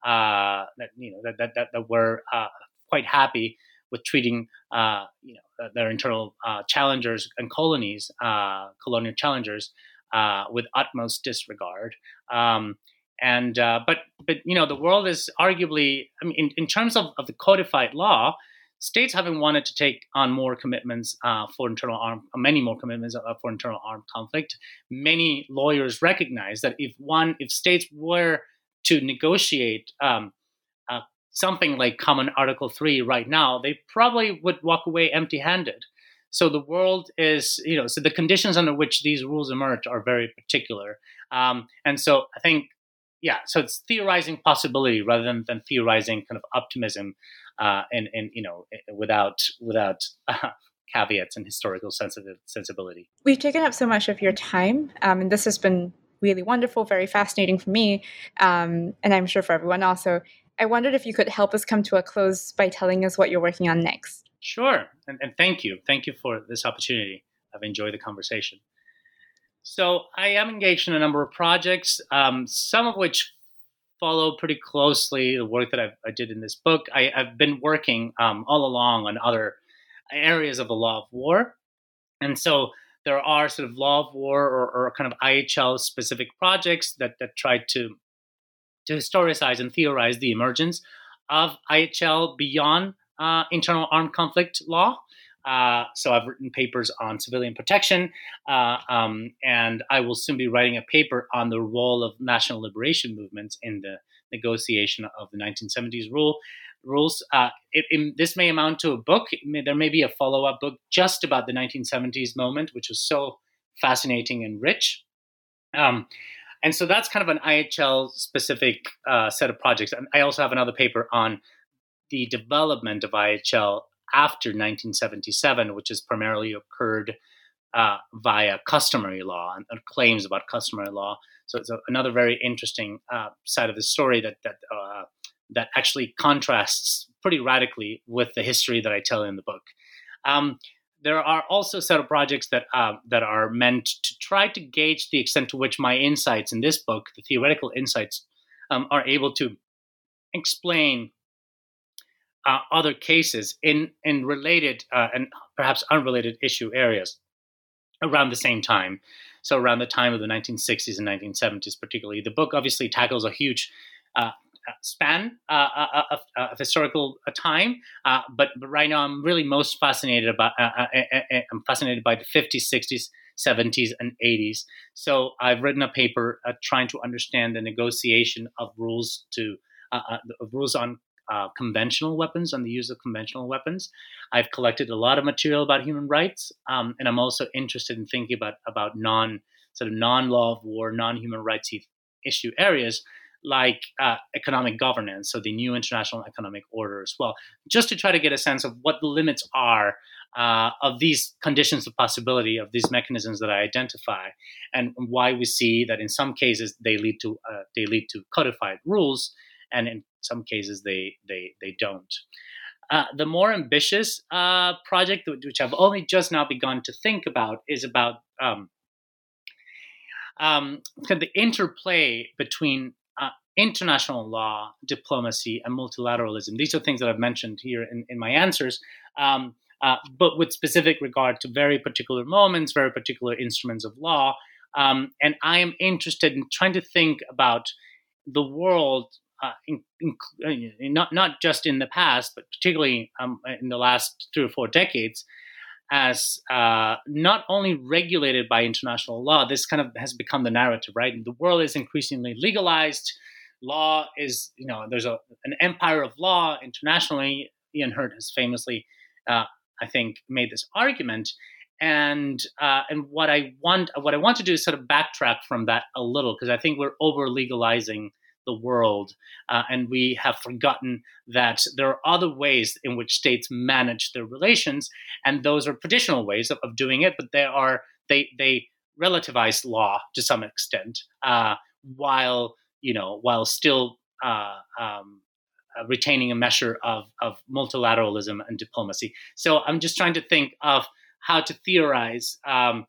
that were quite happy with treating their internal challengers and colonies, colonial challengers, with utmost disregard. But the world is arguably, I mean, in terms of the codified law, states having wanted to take on more commitments many more commitments for internal armed conflict, many lawyers recognize that if states were to negotiate something like Common Article 3 right now, they probably would walk away empty-handed. So the world is, so the conditions under which these rules emerge are very particular. And so I think, so it's theorizing possibility rather than theorizing kind of optimism, without caveats and historical sensibility. We've taken up so much of your time, and this has been really wonderful, very fascinating for me, and I'm sure for everyone else. So I wondered if you could help us come to a close by telling us what you're working on next. Sure, and thank you. Thank you for this opportunity. I've enjoyed the conversation. So I am engaged in a number of projects, some of which follow pretty closely the work that I did in this book. I've been working all along on other areas of the law of war. And so there are sort of law of war or kind of IHL specific projects that try to historicize and theorize the emergence of IHL beyond internal armed conflict law. So I've written papers on civilian protection, and I will soon be writing a paper on the role of national liberation movements in the negotiation of the 1970s rules. This may amount to a book. There may be a follow-up book just about the 1970s moment, which was so fascinating and rich. And so that's kind of an IHL-specific set of projects. And I also have another paper on the development of IHL after 1977, which has primarily occurred via customary law and claims about customary law. So it's another very interesting side of the story that actually contrasts pretty radically with the history that I tell in the book. There are also a set of projects that are meant to try to gauge the extent to which my insights in this book, the theoretical insights, are able to explain other cases in related and perhaps unrelated issue areas around the same time. So around the time of the 1960s and 1970s, particularly. The book obviously tackles a huge span of historical time, but right now I'm really most fascinated by the 50s, 60s, 70s, and 80s. So I've written a paper trying to understand the negotiation of rules on conventional weapons, on the use of conventional weapons. I've collected a lot of material about human rights, and I'm also interested in thinking about non-law of war, non-human rights issue areas like economic governance, so the new international economic order as well, just to try to get a sense of what the limits are of these conditions of possibility, of these mechanisms that I identify, and why we see that in some cases they lead to codified rules, and in some cases they don't. The more ambitious project, which I've only just now begun to think about, is about kind of the interplay between international law, diplomacy, and multilateralism. These are things that I've mentioned here in my answers, but with specific regard to very particular moments, very particular instruments of law. And I am interested in trying to think about the world, not just in the past, but particularly in the last 3 or 4 decades, as not only regulated by international law. This kind of has become the narrative, right? The world is increasingly legalized. Law is, there's an empire of law internationally. Ian Hurt has famously, I think, made this argument. And what I want to do is sort of backtrack from that a little, because I think we're over legalizing the world, and we have forgotten that there are other ways in which states manage their relations, and those are traditional ways of doing it. But they relativize law to some extent, while still retaining a measure of multilateralism and diplomacy. So I'm just trying to think of how to theorize, how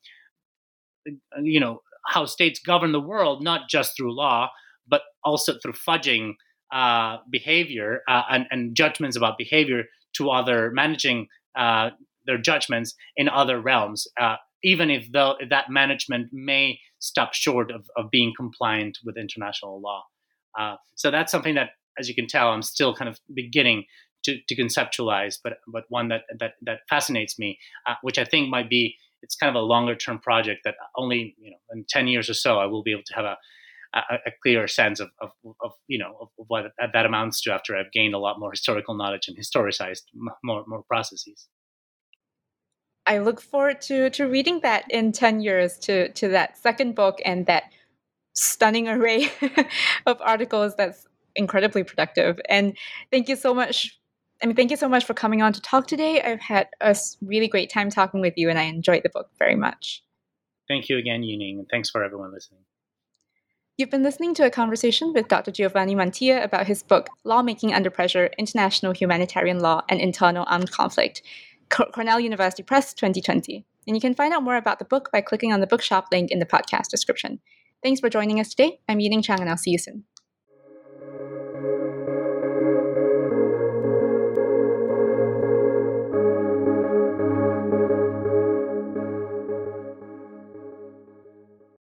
states govern the world, not just through law, but also through fudging behavior and judgments about behavior to managing their judgments in other realms, even if that management may stop short of being compliant with international law. So that's something that, as you can tell, I'm still kind of beginning to conceptualize, but one that fascinates me, which I think it's kind of a longer term project that only in 10 years or so I will be able to have a clearer sense of what that amounts to after I've gained a lot more historical knowledge and historicized more processes. I look forward to reading that in 10 years, to that second book and that stunning array of articles that's incredibly productive. And thank you so much. Thank you so much for coming on to talk today. I've had a really great time talking with you, and I enjoyed the book very much. Thank you again, Yuning, and thanks for everyone listening. You've been listening to a conversation with Dr. Giovanni Mantilla about his book, Lawmaking Under Pressure, International Humanitarian Law and Internal Armed Conflict, Cornell University Press, 2020. And you can find out more about the book by clicking on the bookshop link in the podcast description. Thanks for joining us today. I'm Yuning Chang, and I'll see you soon.